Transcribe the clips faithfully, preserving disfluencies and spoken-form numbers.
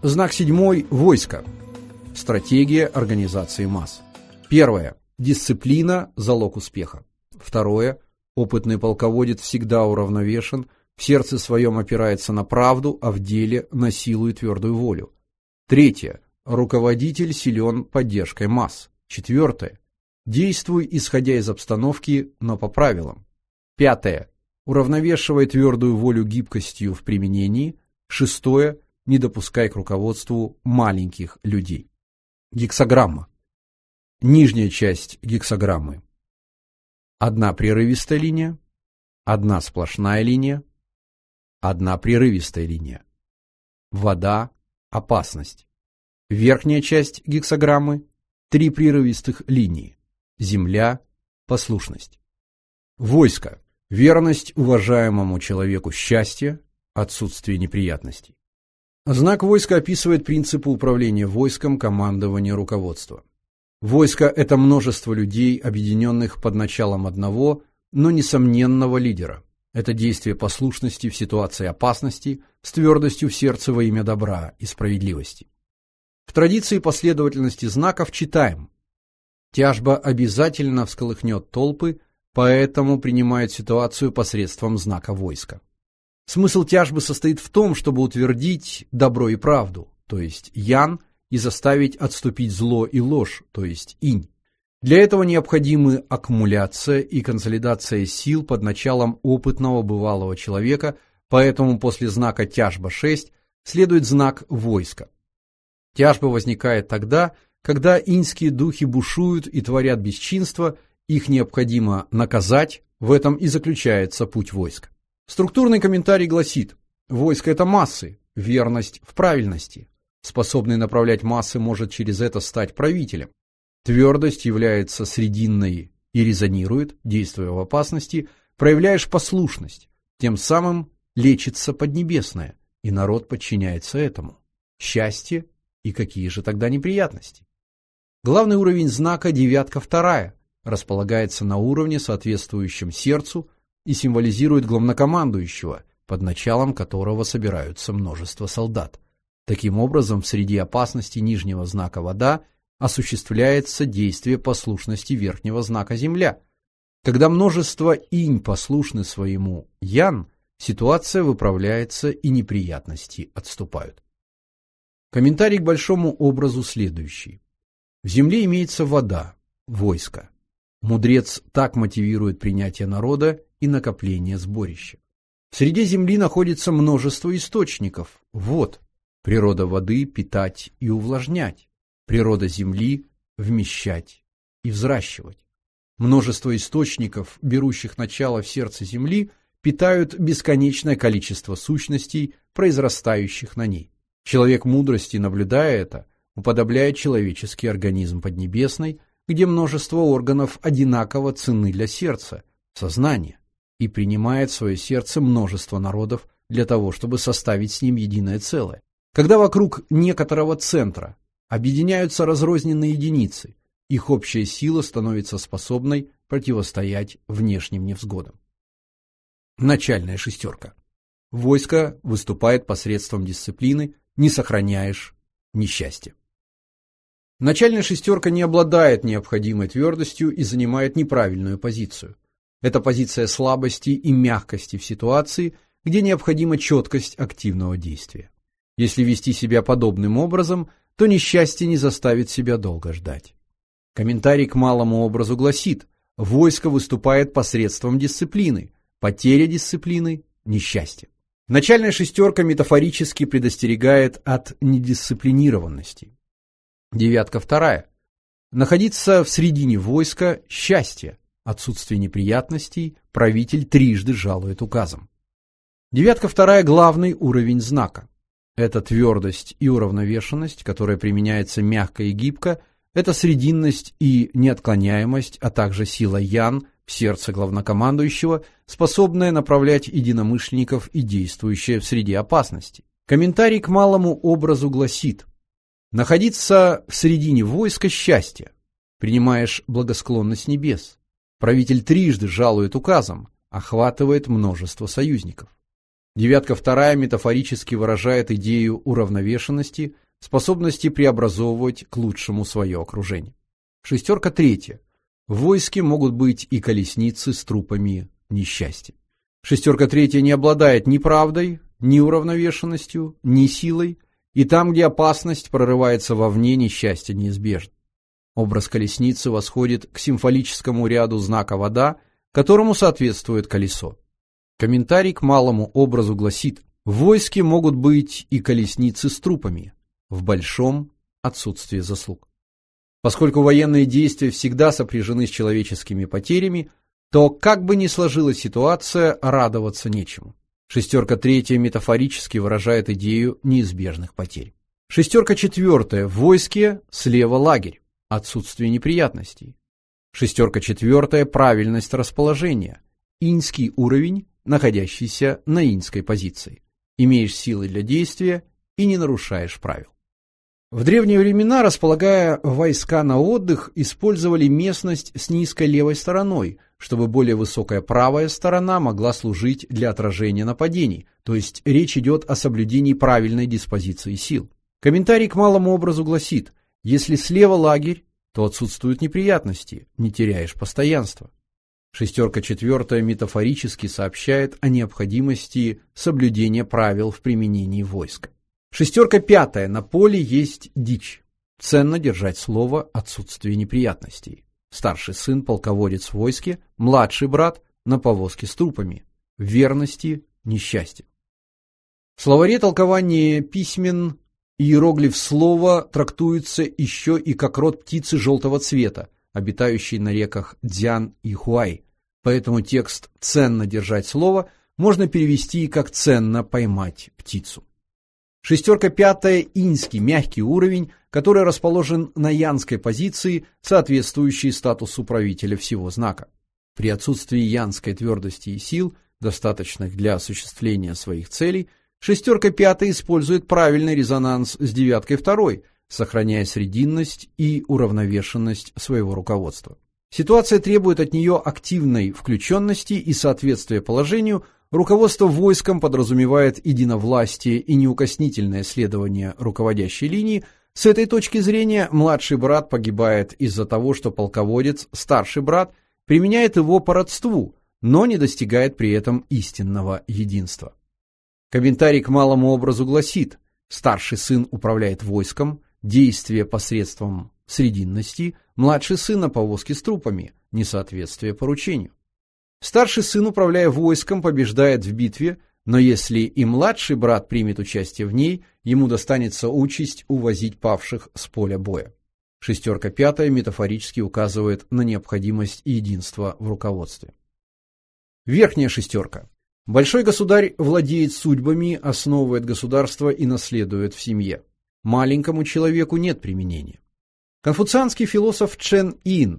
Знак седьмой – войско. Стратегия организации масс. Первое. Дисциплина – залог успеха. Второе. Опытный полководец всегда уравновешен, в сердце своем опирается на правду, а в деле на силу и твердую волю. Третье. Руководитель силен поддержкой масс. Четвертое. Действуй, исходя из обстановки, но по правилам. Пятое. Уравновешивай твердую волю гибкостью в применении. Шестое. Не допускай к руководству маленьких людей. Гексаграмма. Нижняя часть гексаграммы. Одна прерывистая линия, одна сплошная линия, одна прерывистая линия. Вода – опасность. Верхняя часть гексаграммы – три прерывистых линии. Земля – послушность. Войско – верность уважаемому человеку счастья, отсутствие неприятностей. Знак войска описывает принципы управления войском, командования, руководства. Войско – это множество людей, объединенных под началом одного, но несомненного лидера. Это действие послушности в ситуации опасности с твердостью в сердце во имя добра и справедливости. В традиции последовательности знаков читаем: тяжба обязательно всколыхнет толпы, поэтому принимает ситуацию посредством знака войска. Смысл тяжбы состоит в том, чтобы утвердить добро и правду, то есть ян, и заставить отступить зло и ложь, то есть инь. Для этого необходимы аккумуляция и консолидация сил под началом опытного бывалого человека, поэтому после знака тяжба шесть следует знак войска. Тяжба возникает тогда, когда иньские духи бушуют и творят бесчинство, их необходимо наказать, в этом и заключается путь войска. Структурный комментарий гласит: войско – это массы, верность в правильности. Способный направлять массы может через это стать правителем. Твердость является срединной и резонирует, действуя в опасности, проявляешь послушность, тем самым лечится поднебесное, и народ подчиняется этому. Счастье, и какие же тогда неприятности? Главный уровень знака девятка вторая располагается на уровне, соответствующем сердцу, и символизирует главнокомандующего, под началом которого собираются множество солдат. Таким образом, в среде опасности нижнего знака вода осуществляется действие послушности верхнего знака земля. Когда множество инь послушны своему ян, ситуация выправляется и неприятности отступают. Комментарий к большому образу следующий. В земле имеется вода, войско. Мудрец так мотивирует принятие народа и накопление сборища. В среде земли находится множество источников, вод. Природа воды – питать и увлажнять. Природа земли – вмещать и взращивать. Множество источников, берущих начало в сердце земли, питают бесконечное количество сущностей, произрастающих на ней. Человек мудрости, наблюдая это, уподобляет человеческий организм поднебесной, где множество органов одинаково ценны для сердца, сознания, и принимает в свое сердце множество народов для того, чтобы составить с ним единое целое. Когда вокруг некоторого центра объединяются разрозненные единицы, их общая сила становится способной противостоять внешним невзгодам. Начальная шестерка. Войско выступает посредством дисциплины, не сохраняешь несчастья. Начальная шестерка не обладает необходимой твердостью и занимает неправильную позицию. Это позиция слабости и мягкости в ситуации, где необходима четкость активного действия. Если вести себя подобным образом, то несчастье не заставит себя долго ждать. Комментарий к малому образу гласит: войско выступает посредством дисциплины, потеря дисциплины – несчастье. Начальная шестерка метафорически предостерегает от недисциплинированности. Девятка вторая. Находиться в середине войска – счастье, отсутствие неприятностей, правитель трижды жалует указом. Девятка вторая – главный уровень знака. Это твердость и уравновешенность, которая применяется мягко и гибко, это срединность и неотклоняемость, а также сила ян в сердце главнокомандующего, способная направлять единомышленников и действующая в среде опасности. Комментарий к малому образу гласит: находиться в середине войска – счастье, принимаешь благосклонность небес. Правитель трижды жалует указом, охватывает множество союзников. Девятка вторая метафорически выражает идею уравновешенности, способности преобразовывать к лучшему свое окружение. Шестерка третья. В войске могут быть и колесницы с трупами несчастья. Шестерка третья не обладает ни правдой, ни уравновешенностью, ни силой, и там, где опасность прорывается вовне, несчастье неизбежно. Образ колесницы восходит к символическому ряду знака вода, которому соответствует колесо. Комментарий к малому образу гласит: в войске могут быть и колесницы с трупами, в большом отсутствие заслуг. Поскольку военные действия всегда сопряжены с человеческими потерями, то, как бы ни сложилась ситуация, радоваться нечему. Шестерка третья метафорически выражает идею неизбежных потерь. Шестерка четвертая. В войске слева лагерь, отсутствие неприятностей. Шестерка четвертая. Правильность расположения, иньский уровень, находящийся на иньской позиции. Имеешь силы для действия и не нарушаешь правил. В древние времена, располагая войска на отдых, использовали местность с низкой левой стороной, чтобы более высокая правая сторона могла служить для отражения нападений, то есть речь идет о соблюдении правильной диспозиции сил. Комментарий к малому образу гласит: если слева лагерь, то отсутствуют неприятности, не теряешь постоянства. Шестерка четвертая метафорически сообщает о необходимости соблюдения правил в применении войска. Шестерка пятая. На поле есть дичь. Ценно держать слово, отсутствие неприятностей. Старший сын полководец в войске, младший брат на повозке с трупами. В верности несчастье. В словаре толкования письмен иероглиф слова трактуется еще и как род птицы желтого цвета, обитающей на реках Дзян и Хуай. Поэтому текст «ценно держать слово» можно перевести как «ценно поймать птицу». Шестерка пятая – иньский, мягкий уровень, который расположен на янской позиции, соответствующей статусу правителя всего знака. При отсутствии янской твердости и сил, достаточных для осуществления своих целей, шестерка пятая использует правильный резонанс с девяткой второй, сохраняя срединность и уравновешенность своего руководства. Ситуация требует от нее активной включенности и соответствия положению. Руководство войском подразумевает единовластие и неукоснительное следование руководящей линии. С этой точки зрения младший брат погибает из-за того, что полководец, старший брат, применяет его по родству, но не достигает при этом истинного единства. Комментарий к малому образу гласит: старший сын управляет войском, действие посредством срединности, младший сын на повозке с трупами, несоответствие поручению. Старший сын, управляя войском, побеждает в битве, но если и младший брат примет участие в ней, ему достанется участь увозить павших с поля боя. Шестерка пятая метафорически указывает на необходимость единства в руководстве. Верхняя шестерка. Большой государь владеет судьбами, основывает государство и наследует в семье. Маленькому человеку нет применения. Конфуцианский философ Чен Ин,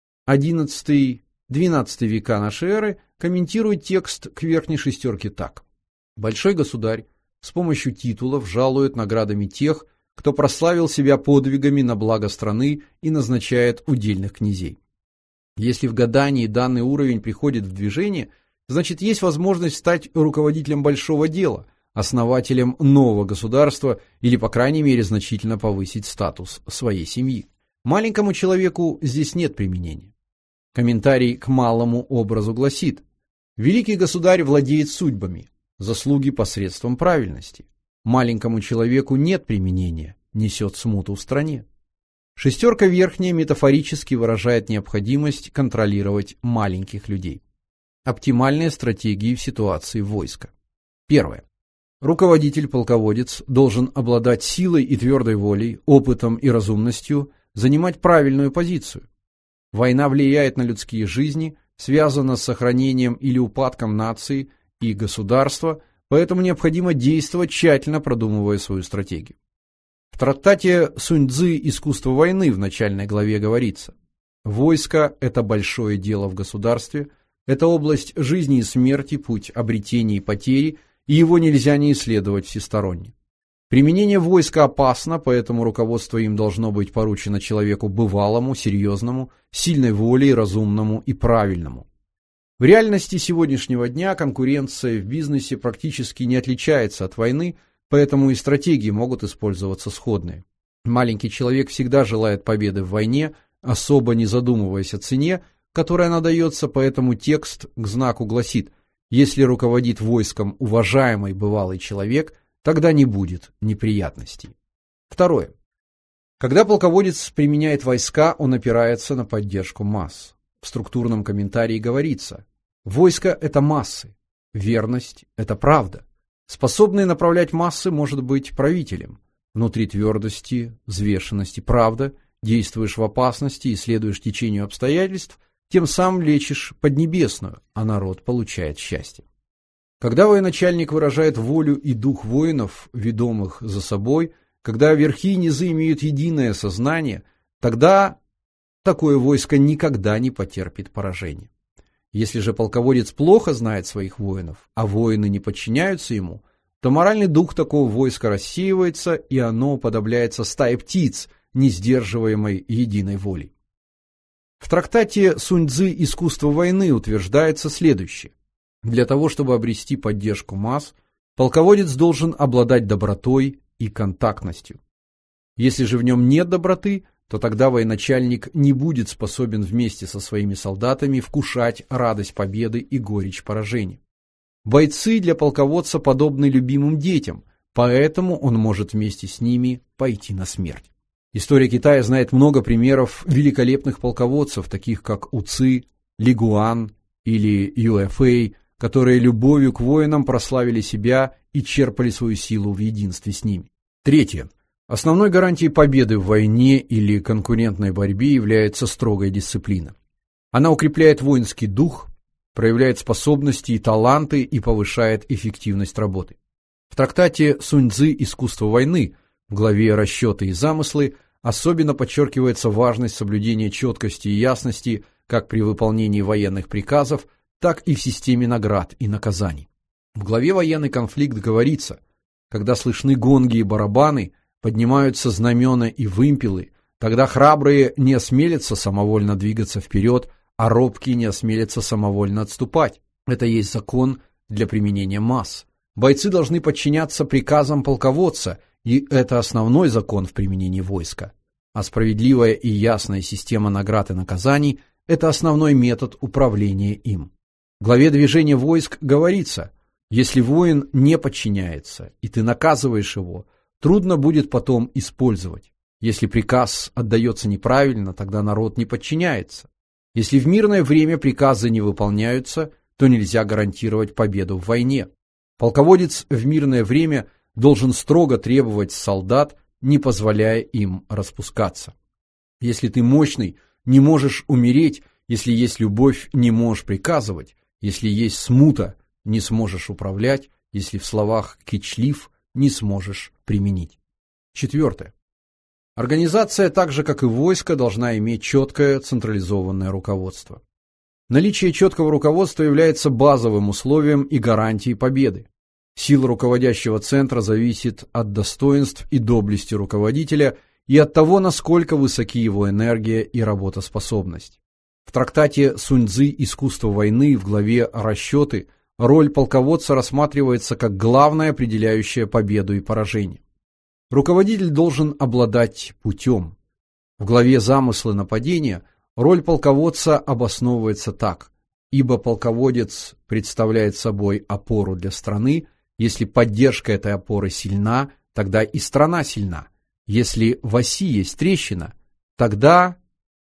одиннадцатый-двенадцатый века нашей эры, комментирует текст к верхней шестерке так: большой государь с помощью титулов жалует наградами тех, кто прославил себя подвигами на благо страны, и назначает удельных князей. Если в гадании данный уровень приходит в движение, значит, есть возможность стать руководителем большого дела, основателем нового государства или, по крайней мере, значительно повысить статус своей семьи. Маленькому человеку здесь нет применения. Комментарий к малому образу гласит: великий государь владеет судьбами, заслуги посредством правильности. Маленькому человеку нет применения, несет смуту в стране. Шестерка верхняя метафорически выражает необходимость контролировать маленьких людей. Оптимальные стратегии в ситуации войска. Первое. Руководитель-полководец должен обладать силой и твердой волей, опытом и разумностью, занимать правильную позицию. Война влияет на людские жизни, связана с сохранением или упадком нации и государства, поэтому необходимо действовать, тщательно продумывая свою стратегию. В трактате Сунь Цзы «Искусство войны» в начальной главе говорится: войско – это большое дело в государстве, это область жизни и смерти, путь обретения и потери, и его нельзя не исследовать всесторонне. Применение войска опасно, поэтому руководство им должно быть поручено человеку бывалому, серьезному, сильной волей, разумному и правильному. В реальности сегодняшнего дня конкуренция в бизнесе практически не отличается от войны, поэтому и стратегии могут использоваться сходные. Маленький человек всегда желает победы в войне, особо не задумываясь о цене, которой она дается, поэтому текст к знаку гласит: если руководит войском уважаемый бывалый человек, тогда не будет неприятностей. Второе. Когда полководец применяет войска, он опирается на поддержку масс. В структурном комментарии говорится: войско – это массы, верность – это правда. Способный направлять массы может быть правителем. Внутри твердости, взвешенности, правда, действуешь в опасности и следуешь течению обстоятельств, тем самым лечишь Поднебесную, а народ получает счастье. Когда военачальник выражает волю и дух воинов, ведомых за собой, когда верхи и низы имеют единое сознание, тогда такое войско никогда не потерпит поражения. Если же полководец плохо знает своих воинов, а воины не подчиняются ему, то моральный дух такого войска рассеивается, и оно уподобляется стае птиц, не сдерживаемой единой волей. В трактате Сунь-Цзы «Искусство войны» утверждается следующее: для того, чтобы обрести поддержку масс, полководец должен обладать добротой и контактностью. Если же в нем нет доброты, то тогда военачальник не будет способен вместе со своими солдатами вкушать радость победы и горечь поражения. Бойцы для полководца подобны любимым детям, поэтому он может вместе с ними пойти на смерть. История Китая знает много примеров великолепных полководцев, таких как У Ци, Ли Гуан или Юэ Фэй, которые любовью к воинам прославили себя и черпали свою силу в единстве с ними. Третье. Основной гарантией победы в войне или конкурентной борьбе является строгая дисциплина. Она укрепляет воинский дух, проявляет способности и таланты и повышает эффективность работы. В трактате Сунь-Цзы «Искусство войны» в главе «Расчеты и замыслы» особенно подчеркивается важность соблюдения четкости и ясности как при выполнении военных приказов, так и в системе наград и наказаний. В главе «Военный конфликт» говорится: когда слышны гонги и барабаны, поднимаются знамена и вымпелы, тогда храбрые не осмелятся самовольно двигаться вперед, а робкие не осмелятся самовольно отступать. Это есть закон для применения масс. Бойцы должны подчиняться приказам полководца, и это основной закон в применении войска. А справедливая и ясная система наград и наказаний – это основной метод управления им. В главе «Движение войск» говорится: если воин не подчиняется, и ты наказываешь его, трудно будет потом использовать. Если приказ отдается неправильно, тогда народ не подчиняется. Если в мирное время приказы не выполняются, то нельзя гарантировать победу в войне. Полководец в мирное время должен строго требовать солдат, не позволяя им распускаться. Если ты мощный, не можешь умереть, если есть любовь, не можешь приказывать, если есть смута, не сможешь управлять, если в словах кичлив, не сможешь применить. Четвертое. Организация, так же как и войско, должна иметь четкое централизованное руководство. Наличие четкого руководства является базовым условием и гарантией победы. Сила руководящего центра зависит от достоинств и доблести руководителя и от того, насколько высоки его энергия и работоспособность. В трактате Сунь-Цзы «Искусство войны» в главе «Расчеты» роль полководца рассматривается как главная, определяющая победу и поражение. Руководитель должен обладать путем. В главе «Замыслы нападения» роль полководца обосновывается так: ибо полководец представляет собой опору для страны. Если поддержка этой опоры сильна, тогда и страна сильна. Если в оси есть трещина, тогда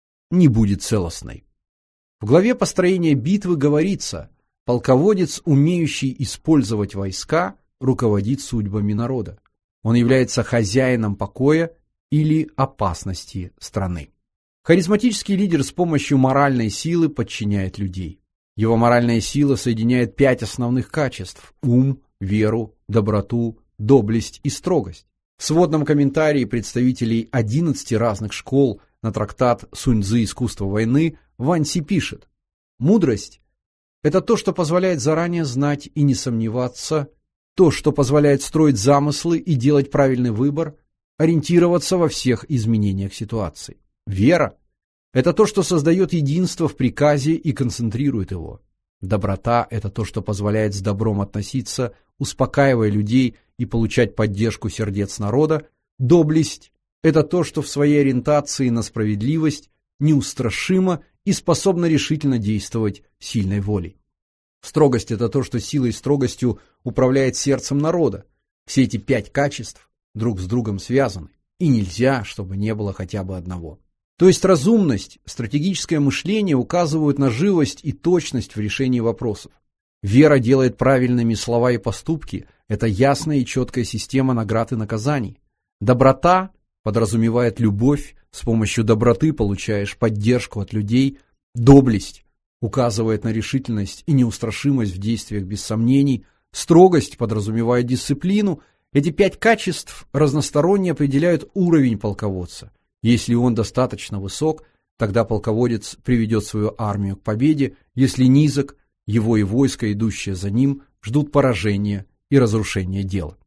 не будет целостной. В главе «Построение битвы» говорится: полководец, умеющий использовать войска, руководит судьбами народа. Он является хозяином покоя или опасности страны. Харизматический лидер с помощью моральной силы подчиняет людей. Его моральная сила соединяет пять основных качеств: ум, веру, доброту, доблесть и строгость. В сводном комментарии представителей одиннадцати разных школ на трактат Сунь-Цзы «Искусство войны» Вань Си пишет: мудрость – это то, что позволяет заранее знать и не сомневаться, то, что позволяет строить замыслы и делать правильный выбор, ориентироваться во всех изменениях ситуации. Вера – это то, что создает единство в приказе и концентрирует его. Доброта – это то, что позволяет с добром относиться, успокаивая людей и получать поддержку сердец народа. Доблесть – это то, что в своей ориентации на справедливость неустрашимо и способно решительно действовать сильной волей. Строгость – это то, что силой и строгостью управляет сердцем народа. Все эти пять качеств друг с другом связаны, и нельзя, чтобы не было хотя бы одного. То есть разумность, стратегическое мышление указывают на живость и точность в решении вопросов. Вера делает правильными слова и поступки – это ясная и четкая система наград и наказаний. Доброта подразумевает любовь, с помощью доброты получаешь поддержку от людей. Доблесть указывает на решительность и неустрашимость в действиях без сомнений. Строгость подразумевает дисциплину. Эти пять качеств разносторонне определяют уровень полководца. Если он достаточно высок, тогда полководец приведет свою армию к победе. Если низок, его и войско, идущие за ним, ждут поражения и разрушения дела.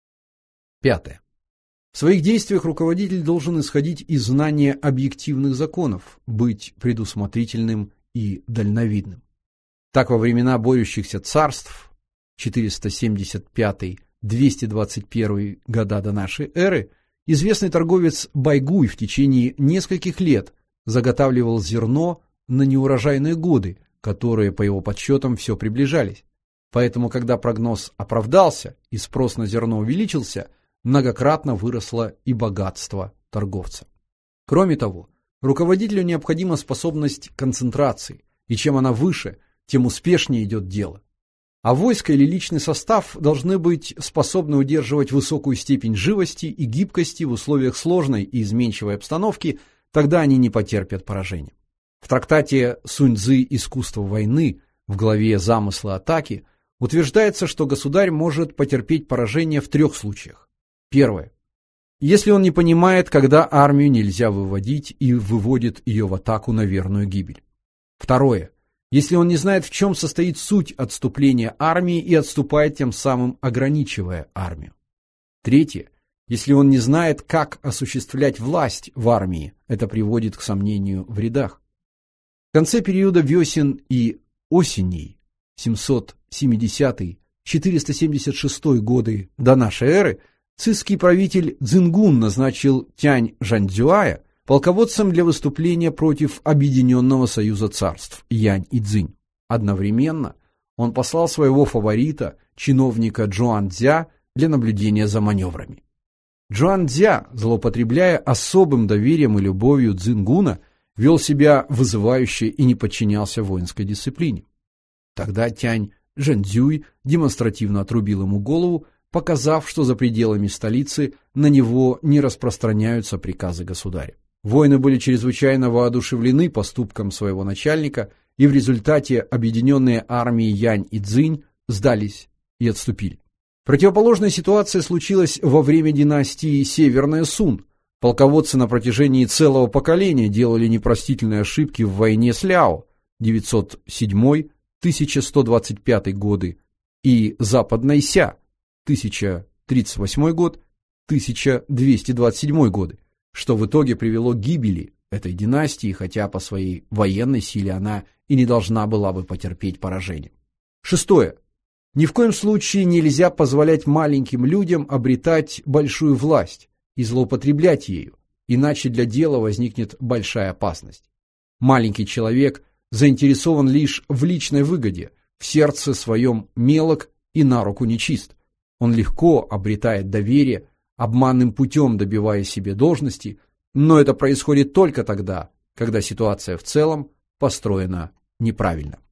Пятое. В своих действиях руководитель должен исходить из знания объективных законов, быть предусмотрительным и дальновидным. Так, во времена борющихся царств четыреста семьдесят пятый — двести двадцать первый года до нашей эры известный торговец Байгуй в течение нескольких лет заготавливал зерно на неурожайные годы, которые, по его подсчетам, все приближались. Поэтому, когда прогноз оправдался и спрос на зерно увеличился, многократно выросло и богатство торговца. Кроме того, руководителю необходима способность концентрации, и чем она выше, тем успешнее идет дело. А войско или личный состав должны быть способны удерживать высокую степень живости и гибкости в условиях сложной и изменчивой обстановки, тогда они не потерпят поражения. В трактате Сунь-Цзы «Искусство войны» в главе «Замыслы атаки» утверждается, что государь может потерпеть поражение в трех случаях. Первое. Если он не понимает, когда армию нельзя выводить и выводит ее в атаку на верную гибель. Второе. Если он не знает, в чем состоит суть отступления армии и отступает, тем самым ограничивая армию. Третье. Если он не знает, как осуществлять власть в армии, это приводит к сомнению в рядах. В конце периода весен и осеней семьсот семидесятый — четыреста семьдесят шестой годы до нашей эры цисский правитель Цзингун назначил Тянь Жандзюая полководцем для выступления против Объединенного союза царств Янь и Цзинь. Одновременно он послал своего фаворита, чиновника Джуанцзя, для наблюдения за маневрами. Джуанцзя, злоупотребляя особым доверием и любовью Цзингуна, вел себя вызывающе и не подчинялся воинской дисциплине. Тогда Тянь Жандзюй демонстративно отрубил ему голову, показав, что за пределами столицы на него не распространяются приказы государя. Воины были чрезвычайно воодушевлены поступком своего начальника, и в результате объединенные армии Янь и Цзинь сдались и отступили. Противоположная ситуация случилась во время династии Северная Сун. Полководцы на протяжении целого поколения делали непростительные ошибки в войне с Ляо девятьсот седьмой — тысяча сто двадцать пятый годы и Западной Ся тысяча тридцать восьмой год — тысяча двести двадцать седьмой годы, что в итоге привело к гибели этой династии, хотя по своей военной силе она и не должна была бы потерпеть поражение. Шестое. Ни в коем случае нельзя позволять маленьким людям обретать большую власть и злоупотреблять ею, иначе для дела возникнет большая опасность. Маленький человек заинтересован лишь в личной выгоде, в сердце своем мелок и на руку нечист. Он легко обретает доверие, обманным путем добивая себе должности, но это происходит только тогда, когда ситуация в целом построена неправильно.